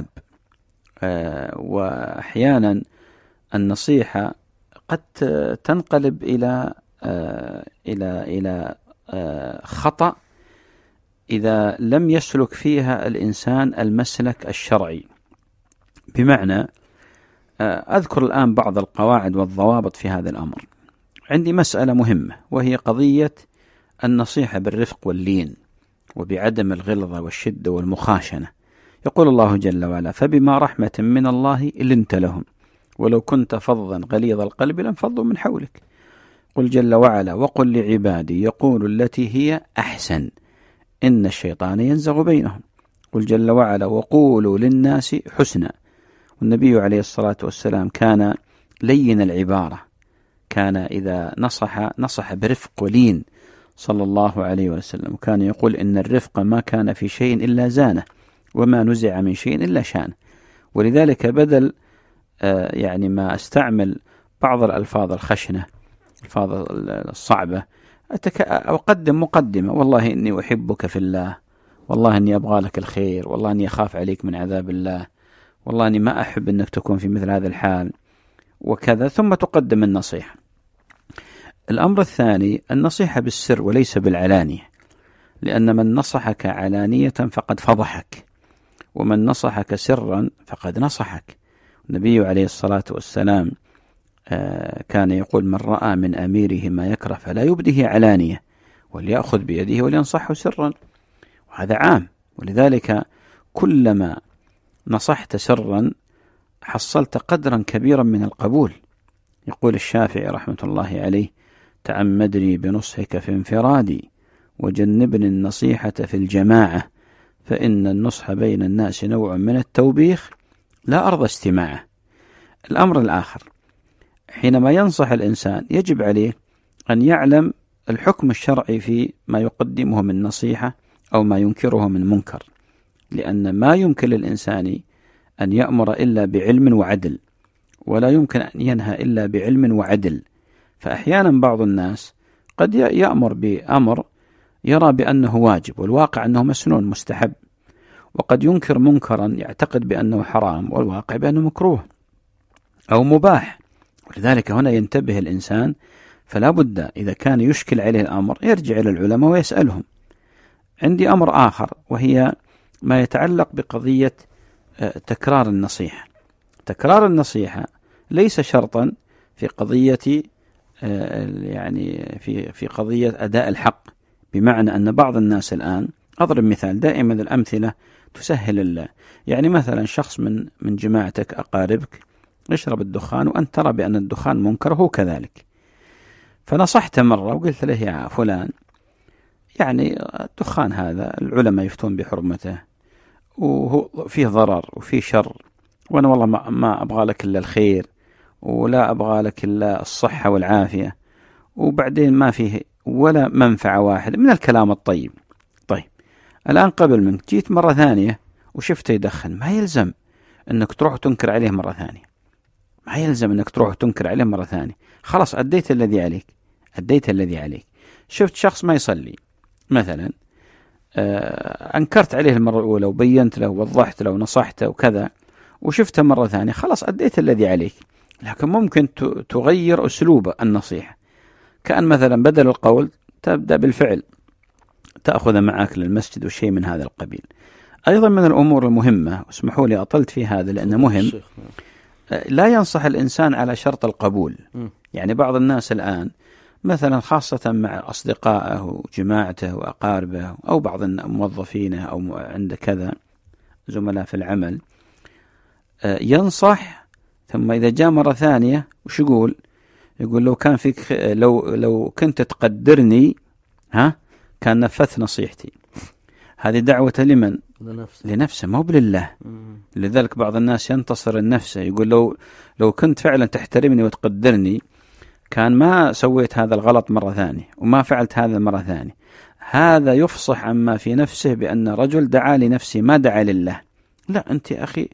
وأحيانا النصيحة قد تنقلب إلى إلى إلى خطأ إذا لم يسلك فيها الإنسان المسلك الشرعي. بمعنى أذكر الآن بعض القواعد والضوابط في هذا الأمر. عندي مسألة مهمة وهي قضية النصيحة بالرفق واللين وبعدم الغلظة والشدة والمخاشنة. يقول الله جل وعلا فبما رحمة من الله لنت لهم ولو كنت فظا غليظ القلب لانفضوا من حولك. قل جل وعلا وقل لعبادي يقولوا التي هي أحسن إن الشيطان ينزغ بينهم. قل جل وعلا وقولوا للناس حسنا. والنبي عليه الصلاة والسلام كان لين العبارة، كان إذا نصح نصح برفق ولين صلى الله عليه وسلم. وكان يقول إن الرفق ما كان في شيء إلا زانه وما نزع من شيء إلا شانه. ولذلك بدل آه يعني ما استعمل بعض الألفاظ الخشنة الألفاظ الصعبة أقدم مقدمة والله إني أحبك في الله، والله إني أبغى لك الخير، والله إني أخاف عليك من عذاب الله، والله إني ما أحب أنك تكون في مثل هذا الحال وكذا، ثم تقدم النصيحة. الأمر الثاني النصيحة بالسر وليس بالعلانية، لأن من نصحك علانية فقد فضحك، ومن نصحك سرا فقد نصحك. النبي عليه الصلاة والسلام كان يقول: من رأى من أميره ما يكره فلا يبده علانية وليأخذ بيده ولينصحه سرا. وهذا عام، ولذلك كلما نصحت سرا حصلت قدرا كبيرا من القبول. يقول الشافعي رحمة الله عليه: تعمدني بنصحك في انفرادي وجنبني النصيحة في الجماعة، فإن النصح بين الناس نوع من التوبيخ لا أرضى استماعه. الأمر الآخر، حينما ينصح الإنسان يجب عليه أن يعلم الحكم الشرعي في ما يقدمه من نصيحة أو ما ينكره من منكر، لأن ما يمكن للإنسان أن يأمر إلا بعلم وعدل، ولا يمكن أن ينهى إلا بعلم وعدل. فأحيانا بعض الناس قد يأمر بأمر يرى بأنه واجب والواقع أنه مسنون مستحب، وقد ينكر منكرا يعتقد بأنه حرام والواقع بأنه مكروه أو مباح. ولذلك هنا ينتبه الإنسان، فلا بد إذا كان يشكل عليه الأمر يرجع إلى العلماء ويسألهم. عندي أمر آخر، وهي ما يتعلق بقضية تكرار النصيحة. تكرار النصيحة ليس شرطا في قضية يعني في في قضية أداء الحق، بمعنى أن بعض الناس الآن، أضرب مثال، دائما الأمثلة تسهل الله. يعني مثلا شخص من من جماعتك أقاربك يشرب الدخان وأنت ترى بأن الدخان منكر هو كذلك، فنصحت مرة وقلت له: يا فلان، يعني الدخان هذا العلماء يفتون بحرمته وهو فيه ضرر وفيه شر، وأنا والله ما, ما أبغى لك إلا الخير ولا أبغى لك إلا الصحة والعافية، وبعدين ما فيه ولا منفعة واحدة من الكلام الطيب. طيب الآن قبل منك جيت مرة ثانية وشفته يدخن، ما يلزم أنك تروح تنكر عليه مرة ثانية، ما يلزم أنك تروح تنكر عليه مرة ثانية، خلاص أديت الذي عليك، أديت الذي عليك. شفت شخص ما يصلي مثلا، آه أنكرت عليه المرة الأولى وبينت له ووضحت له ونصحته وكذا، وشفته مرة ثانية، خلاص أديت الذي عليك. لكن ممكن تغير أسلوب النصيحة، كأن مثلا بدل القول تبدأ بالفعل، تأخذ معك للمسجد وشيء من هذا القبيل. أيضا من الأمور المهمة، اسمحوا لي أطلت في هذا لأنه مهم، لا ينصح الإنسان على شرط القبول. يعني بعض الناس الآن مثلا خاصة مع أصدقائه وجماعته وأقاربه أو بعض موظفينه أو عند كذا زملاء في العمل، ينصح ثم إذا جاء مرة ثانية وش يقول؟ يقول: لو كان فيك لو لو كنت تقدرني ها كان نفذت نصيحتي. هذه دعوة لمن؟ لنفسه, لنفسه ما هو لله. لذلك بعض الناس ينتصر النفس، يقول: لو لو كنت فعلا تحترمني وتقدرني كان ما سويت هذا الغلط مرة ثانية وما فعلت هذا مرة ثانية. هذا يفصح عما في نفسه بأن رجل دعا لنفسه ما دعا لله. لا، أنت يا أخي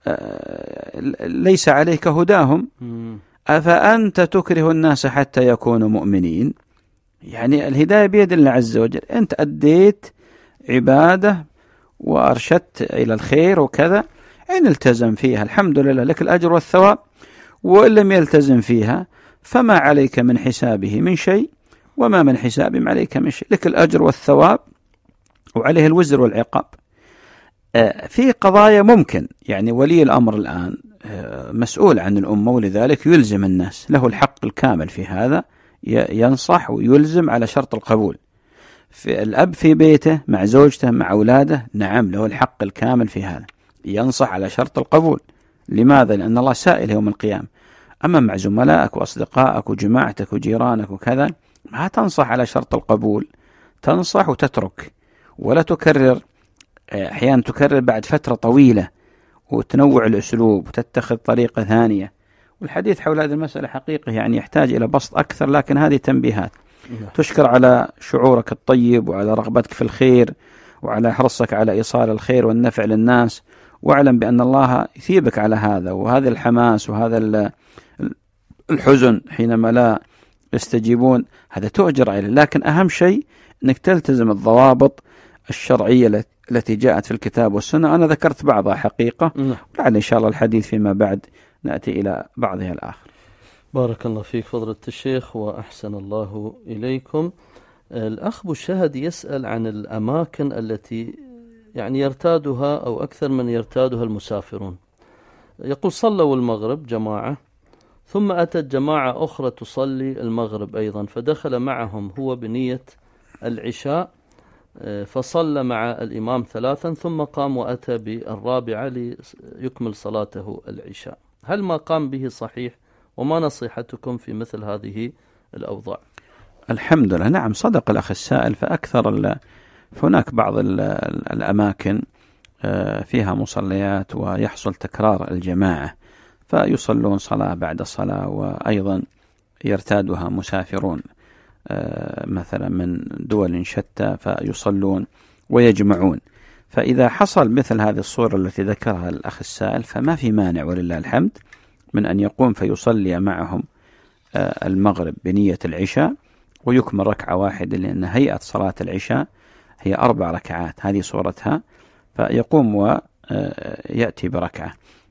ليس عليك هداهم، أفأنت تكره الناس حتى يكونوا مؤمنين؟ يعني الهداية بيد الله عز وجل. أنت أديت عبادة وأرشدت إلى الخير وكذا، إن التزم فيها الحمد لله لك الأجر والثواب، وإن لم يلتزم فيها فما عليك من حسابه من شيء وما من حسابهم عليك من شيء، لك الأجر والثواب وعليه الوزر والعقاب. في قضايا ممكن يعني ولي الأمر الآن مسؤول عن الأمة، ولذلك يلزم الناس، له الحق الكامل في هذا، ينصح ويلزم على شرط القبول. في الأب في بيته مع زوجته مع أولاده، نعم له الحق الكامل في هذا، ينصح على شرط القبول. لماذا؟ لأن الله سائل يوم القيامة. أما مع زملائك وأصدقائك وجماعتك وجيرانك وكذا ما تنصح على شرط القبول، تنصح وتترك ولا تكرر. أحيانا تكرر بعد فترة طويلة وتنوع الأسلوب وتتخذ طريقة ثانية. والحديث حول هذه المسألة حقيقة يعني يحتاج إلى بسط أكثر، لكن هذه تنبيهات تشكر على شعورك الطيب وعلى رغبتك في الخير وعلى حرصك على إيصال الخير والنفع للناس، واعلم بأن الله يثيبك على هذا. وهذا الحماس وهذا الحزن حينما لا يستجيبون هذا تؤجر عليه، لكن أهم شيء أنك تلتزم الضوابط الشرعية التي جاءت في الكتاب والسنة. أنا ذكرت بعضها حقيقة، ولعل إن شاء الله الحديث فيما بعد نأتي إلى بعضها الآخر. بارك الله فيك فضيلة الشيخ وأحسن الله إليكم. الأخ بالشهد يسأل عن الأماكن التي يعني يرتادها أو أكثر من يرتادها المسافرون. يقول: صلوا المغرب جماعة ثم أتت جماعة أخرى تصلي المغرب أيضا، فدخل معهم هو بنية العشاء فصلى مع الإمام ثلاثا ثم قام وأتى بالرابعة ليكمل صلاته العشاء. هل ما قام به صحيح؟ وما نصيحتكم في مثل هذه الأوضاع؟ الحمد لله. نعم، صدق الأخ السائل. فأكثر هناك بعض الأماكن فيها مصليات ويحصل تكرار الجماعة، فيصلون صلاة بعد صلاة، وأيضا يرتادها مسافرون مثلا من دول شتى فيصلون ويجمعون. فإذا حصل مثل هذه الصورة التي ذكرها الأخ السائل فما في مانع ولله الحمد من أن يقوم فيصلي معهم المغرب بنية العشاء ويكمل ركعة واحدة، لأن هيئة صلاة العشاء هي أربع ركعات، هذه صورتها، فيقوم ويأتي بركعة.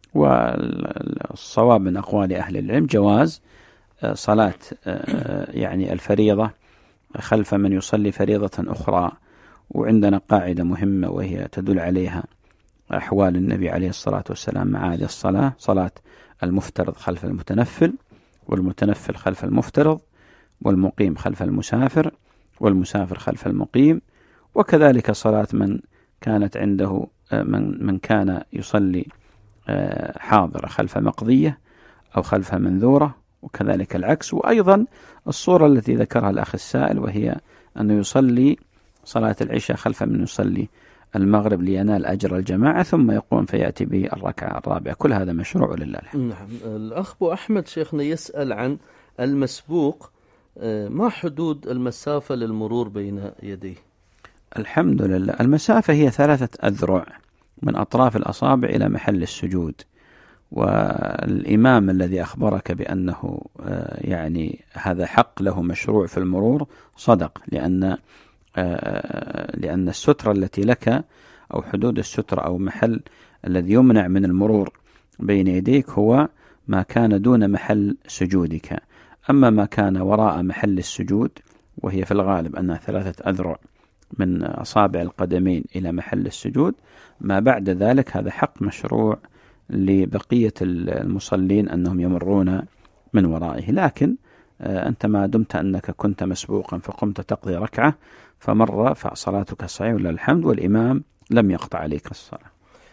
والصواب من أقوال أهل العلم جواز صلاة يعني الفريضة خلف من يصلي فريضة أخرى. وعندنا قاعدة مهمة وهي تدل عليها أحوال النبي عليه الصلاة والسلام مع هذه الصلاة: صلاة المفترض خلف المتنفل، والمتنفل خلف المفترض، والمقيم خلف المسافر، والمسافر خلف المقيم. وكذلك صلاة من كانت عنده من, من كان يصلي حاضرة خلف مقضية أو خلف منذورة، وكذلك العكس. وأيضا الصورة التي ذكرها الأخ السائل وهي أنه يصلي صلاة العشاء خلف من يصلي المغرب لينال أجر الجماعة ثم يقوم فيأتي بالركعة الرابعة. كل هذا مشروع لله الحمد. نعم. الأخ أبو أحمد شيخنا يسأل عن المسبوق، ما حدود المسافة للمرور بين يديه؟ الحمد لله. المسافة هي ثلاثة أذرع من أطراف الأصابع إلى محل السجود. والإمام الذي أخبرك بأنه يعني هذا حق له مشروع في المرور صدق، لأن لأن السترة التي لك أو حدود السترة أو محل الذي يمنع من المرور بين يديك هو ما كان دون محل سجودك. أما ما كان وراء محل السجود وهي في الغالب أنها ثلاثة أذرع من أصابع القدمين إلى محل السجود، ما بعد ذلك هذا حق مشروع لبقية المصلين أنهم يمرون من ورائه. لكن أنت ما دمت أنك كنت مسبوقا فقمت تقضي ركعة فمر فصلاتك صحيحة ولله الحمد، والإمام لم يقطع عليك الصلاة.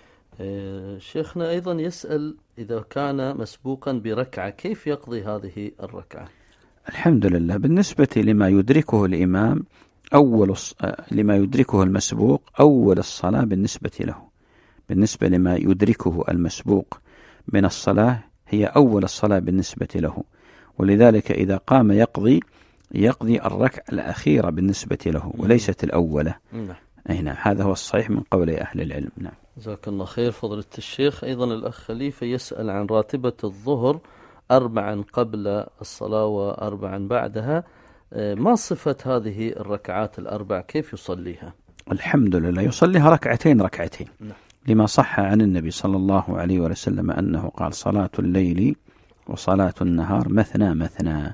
شيخنا أيضا يسأل إذا كان مسبوقا بركعة كيف يقضي هذه الركعة؟ الحمد لله. بالنسبة لما يدركه الإمام أول لما يدركه المسبوق أول الصلاة بالنسبة له، بالنسبة لما يدركه المسبوق من الصلاة هي أول الصلاة بالنسبة له، ولذلك إذا قام يقضي يقضي الركعة الأخيرة بالنسبة له وليست الأولى. نعم. نعم، هذا هو الصحيح من قول أهل العلم. نعم. جزاك الله خير فضيلة الشيخ. أيضا الأخ خليفة يسأل عن راتبة الظهر أربعا قبل الصلاة وأربعا بعدها، ما صفة هذه الركعات الأربع؟ كيف يصليها؟ الحمد لله. يصليها ركعتين ركعتين. نعم. لما صح عن النبي صلى الله عليه وسلم أنه قال: صلاة الليل وصلاة النهار مثنى مثنى.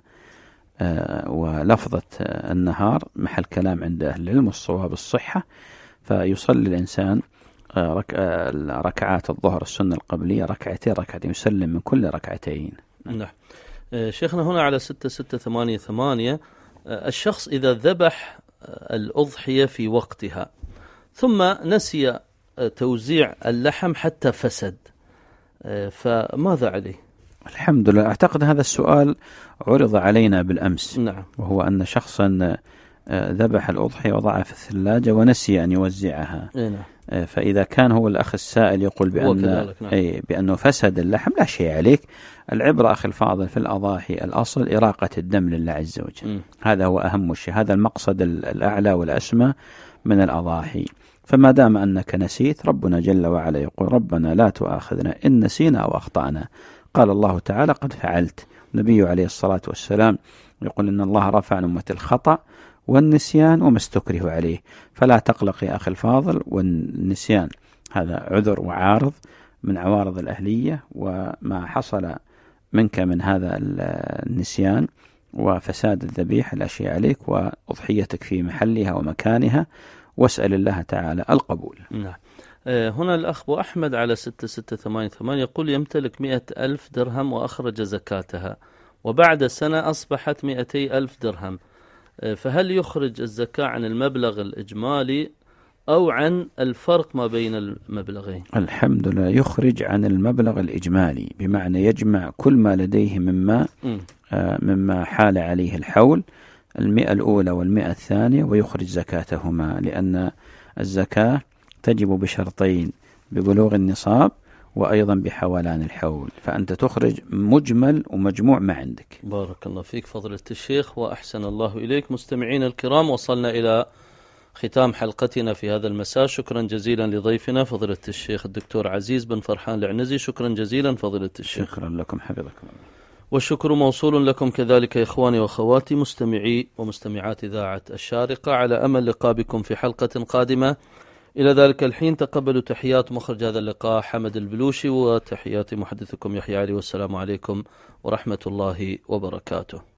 آه ولفظة آه النهار محل كلام عند أهل العلم، والصواب الصحة. فيصلي الإنسان آه رك آه ركعات الظهر السنة القبلية ركعتين ركعتين، يسلم من كل ركعتين. نعم. آه شيخنا هنا على ستة ستة ثمانية ثمانية، آه الشخص إذا ذبح آه الأضحية في وقتها ثم نسي آه توزيع اللحم حتى فسد، آه فماذا عليه؟ الحمد لله. أعتقد هذا السؤال عرض علينا بالأمس. نعم. وهو أن شخصا ذبح الأضحية وضعها في الثلاجة ونسي أن يوزعها. نعم. فإذا كان هو الأخ السائل يقول بأن نعم. أي بأنه فسد اللحم لا شيء عليك. العبرة أخي الفاضل في الأضاحي الأصل إراقة الدم لله عز وجل. م. هذا هو أهم شيء، هذا المقصد الأعلى والأسمى من الأضاحي. فما دام أنك نسيت، ربنا جل وعلا يقول: ربنا لا تؤاخذنا إن نسينا أو أخطأنا. قال الله تعالى: قد فعلت. النبي عليه الصلاة والسلام يقول: إن الله رفع عن أمة الخطأ والنسيان وما استكره عليه. فلا تقلق يا أخي الفاضل، والنسيان هذا عذر وعارض من عوارض الأهلية، وما حصل منك من هذا النسيان وفساد الذبيح لا شيء عليك، وأضحيتك في محلها ومكانها، واسأل الله تعالى القبول. نعم. هنا الأخ أبو أحمد على ستة ستة ثمانية ثمانية يقول يمتلك مئة ألف درهم وأخرج زكاتها وبعد سنة أصبحت مئتي ألف درهم، فهل يخرج الزكاة عن المبلغ الإجمالي أو عن الفرق ما بين المبلغين؟ الحمد لله يخرج عن المبلغ الإجمالي، بمعنى يجمع كل ما لديه مما آه مما حال عليه الحول، المئة الأولى والمئة الثانية، ويخرج زكاتهما، لأن الزكاة تجب بشرطين: ببلوغ النصاب وأيضا بحولان الحول، فأنت تخرج مجمل ومجموع ما عندك. بارك الله فيك فضيلة الشيخ وأحسن الله إليك. مستمعين الكرام، وصلنا إلى ختام حلقتنا في هذا المساء. شكرا جزيلا لضيفنا فضيلة الشيخ الدكتور عزيز بن فرحان العنزي. شكرا جزيلا فضيلة الشيخ. شكرا لكم حفظكم الله. والشكر موصول لكم كذلك إخواني وأخواتي مستمعي ومستمعات إذاعة الشارقة، على أمل لقاء بكم في حلقة قادمة. إلى ذلك الحين تقبلوا تحيات مخرج هذا اللقاء حمد البلوشي، وتحيات محدثكم يحيى علي، والسلام عليكم ورحمة الله وبركاته.